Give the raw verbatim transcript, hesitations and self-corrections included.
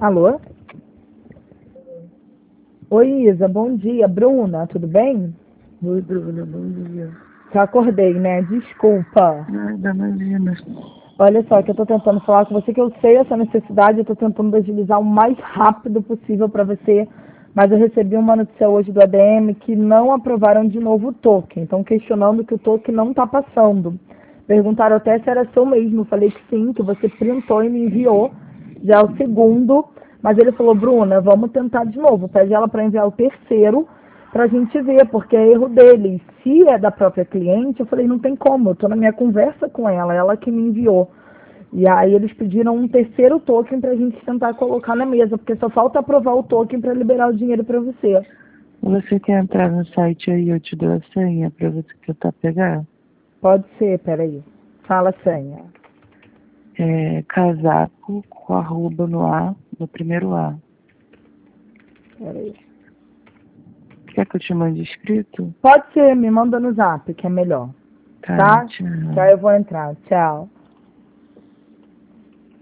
Alô? Oi, Isa, bom dia. Bruna, tudo bem? Oi, Bruna, bom dia. Já acordei, né? Desculpa. Nada, imagina. Olha só, que eu tô tentando falar com você, que eu sei essa necessidade, eu tô tentando agilizar o mais rápido possível para você, mas eu recebi uma notícia hoje do A D M que não aprovaram de novo o token. Estão questionando que o token não está passando. Perguntaram até se era seu mesmo. Eu falei que sim, que você printou e me enviou. Já é o segundo. Mas ele falou, Bruna, vamos tentar de novo. Pede ela para enviar o terceiro para a gente ver, porque é erro deles. Se é da própria cliente, eu falei, não tem como. Eu estou na minha conversa com ela, ela que me enviou. E aí eles pediram um terceiro token para a gente tentar colocar na mesa, porque só falta aprovar o token para liberar o dinheiro para você. Você quer entrar no site aí, eu te dou a senha pra você tentar pegar? Pode ser, peraí. Fala a senha. É casaco com arroba no A, no primeiro A. Peraí. Quer que eu te mande escrito? Pode ser, me manda no zap, que é melhor. Tá, Tá? tchau. Que aí eu vou entrar. Tchau.